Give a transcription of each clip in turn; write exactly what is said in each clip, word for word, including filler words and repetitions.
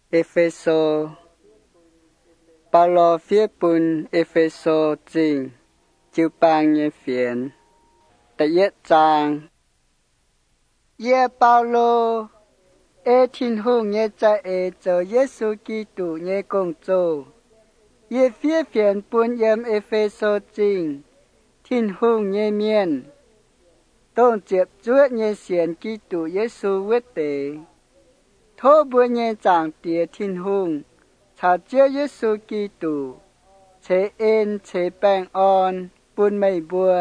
Epheso Paulo viết bùn Epheso trình chữ bang nhé phiền tại yết trang ye Paulo e thiên hùng nhé cha e cho Giêsu Kitô nhé công châu ye viết phiền bùn yếm Epheso trình thiên hùng nhé miền tôn chiếp chúa nhé xiên Kitô Giêsu quyết tế thô bùa nhé chẳng tía thiên hùng chào chia Giêsu Kitô chế en chế bang on bùn mây bùa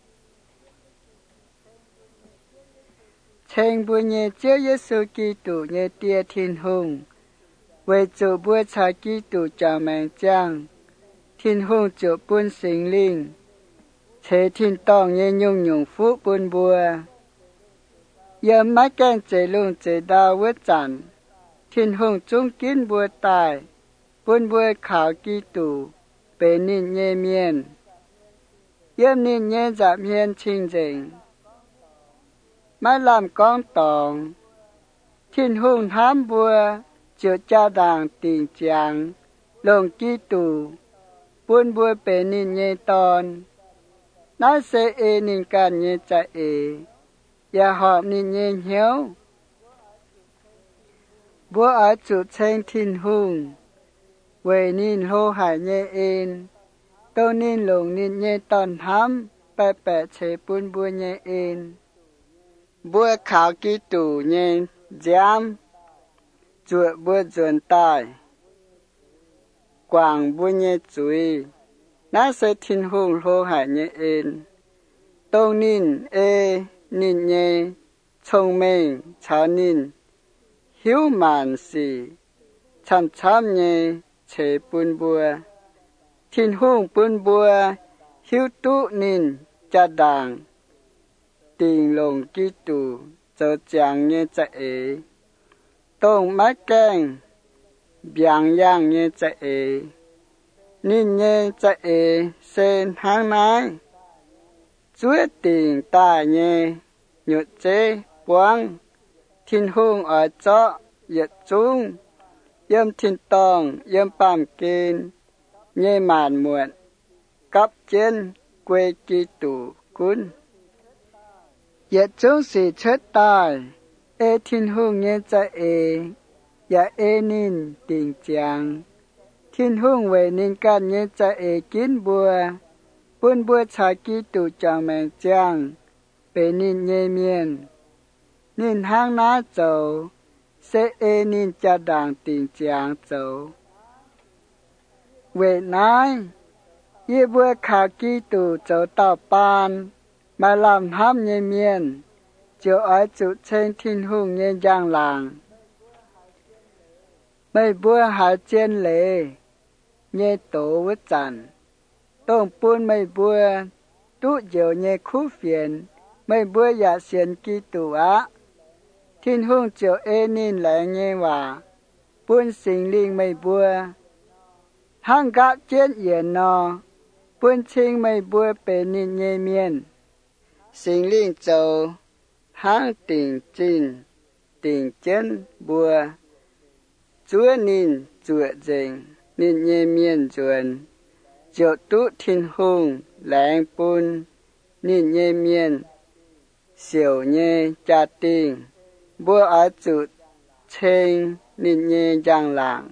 chênh bùa nhé chia Giêsu Kitô nhé tía thiên hùng về chủ bùa chào Kitô chào mạng chăng thiên hùng chủ bùn sinh linh chế thiên tông nhé nhung nhung phúc bùn bùa yếm mắt kênh chế lung chế đào vết chẳng thiên hùng trung kín bùa tài bùn bùa khảo Kitô bề nín nhé miên yếm nín nhé giảm hiên trình dình mai làm con tòng thiên hùng hám bùa chữa cha đàng tình trạng lồng Kitô bùn bùa bề nín nhé tòn nói sẽ e nín can nhé cha e ya họp nín nhé hiếu bùa ở chủ chênh thiên hùng về nín hô hải nhé en tô nín lồng nín nhé tòn hám bè bè chế bùn bùa nhé en bùa khảo Kitô nhé giám chuột bùa dồn tài quảng bùa nhé chuối ná sẽ thiên hùng hô hải nhé en tô nín e nín nhé thông minh cháu nín hiếu mạn sĩ chăm chăm nhé chế bùn bùa thiên hùng bùn bùa hiếu tụ nín cha đàng tình lồng Kitô cho chàng nhé cha e tông mắt kênh biang yang nhé cha e nín nhé cha e sen hàng nái chúa tình ta nhé nhột chế quang thiên hùng ở chỗ yết trung yếm thiên tông yếm bàm kinh nhé màn muộn cấp trên quê Kitô cún yết trung sĩ chết tài e thiên hùng nhé cha e ya e nín tình trạng thiên hùng về nín can nhé cha e kín bùa bùn bùa cha Kitô chào mạng chang bề nín nhé miên nín hang ná châu sẽ e nín cha đàng tình trạng châu về nái ye bùa khảo Kitô châu tàu pan mà làm hám nhé miên chiều ở chủ chênh thiên hùng nhé giang làng mấy bùa hạ trên lệ nhé tổ vết chẳng tông bùn mấy bùa tụ diệu nhé khu phiền mấy bùa dạ xiên Kitô á thiên hùng chiều e nín lại nhé hòa bùn sinh linh mấy bùa hang gác trên yển nò bùn chinh mấy bùa bề nín nhé miên sinh linh châu hang tình trình tình chân bùa chúa nín chúa dình nín nhé miên chuẩn chiều tụ thiên hùng lãng bùn nín nhé miên siêu nhé cha tình bùa ở chủ chênh nín nhé giang làng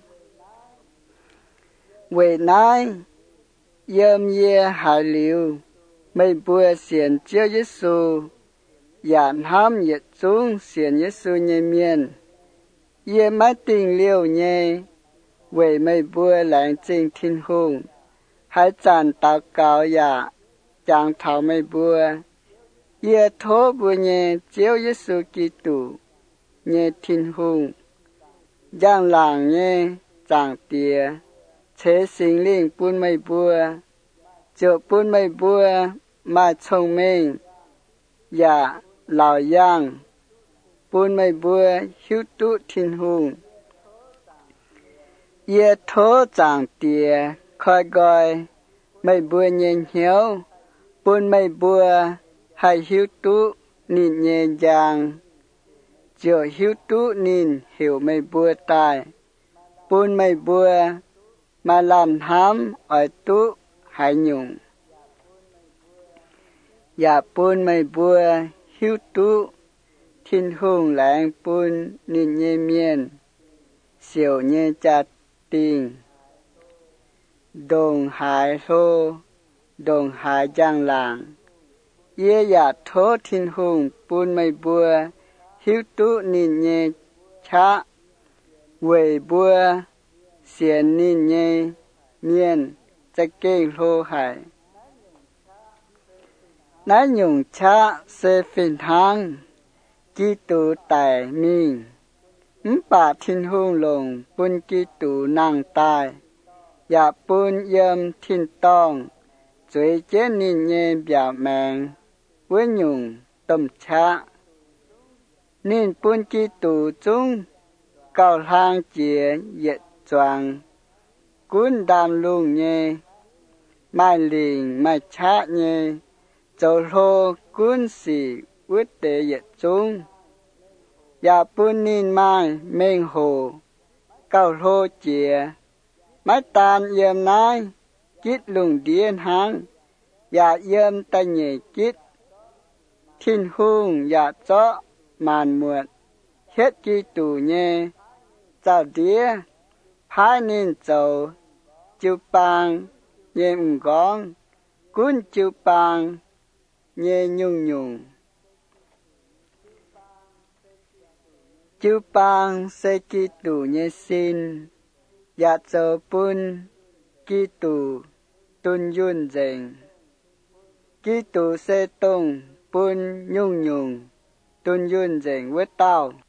về nái yếm ye hải liu mấy bùa xiên chiếu Giêsu yản hám yết trung xiên Giêsu nhé miên ye mái tình liêu nhé về mấy bùa lãng trình thiên hùng hãy chàn tạo cáo dạ chẳng thảo mấy bùa ye thố bùa nhé chiếu Giêsu Kitô nhé thiên hùng giang làng nhé chẳng tía chế sinh linh bùn mấy bùa chỗ bùn mấy bùa mà thông minh dạ lão yang bùn mấy bùa hiếu tụ thiên hùng ye thố chẳng tía khói gọi mấy bùa nhé hiếu bùn mấy bùa hay hiếu tụ nín nhé giang chiều hiếu tụ nín hiểu mấy bùa tài bún mây bùa mà làm hám ở tú hải nhung ya bún mây bùa hiu tú thiên hùng lãng bún nín nhê miên siêu nhê chát tình đồng hải lô đồng hải giang làng ye ya thố thiên hùng bún mây bùa hiu tú nín nhê chá quầy bùa xiên nín nhê miên chắc kê lô hải nái nhung chá sẽ phiền thang ký tù tài mình bà thiên hùng lồng bún ký tù nàng tài ya bún yếm thiên tông chuối chế nín nhê bia mèng với nhung tâm chá nín bún ký tù chung cao hàng chìa yết choàng cuốn đam lung nhê mai lình mai chá nhê châu lô cuốn xì ướt tế yết chung ya bún nín mai mênh hồ cao lô chìa mái tàn yếm nái kít lùng điên hang ya yếm tay nhẹ kít thiên hùng ya chó màn muộn hết ký tù nhê chào đĩa phái nín châu chiu bang nhê ủng gong cuốn chiu bang nhê nhung nhung chiu bang sẽ ký tù nhê xin ya châu bún ký tù tun yun dành ký tù sẽ tung bún nhung nhung tun yun dành với tao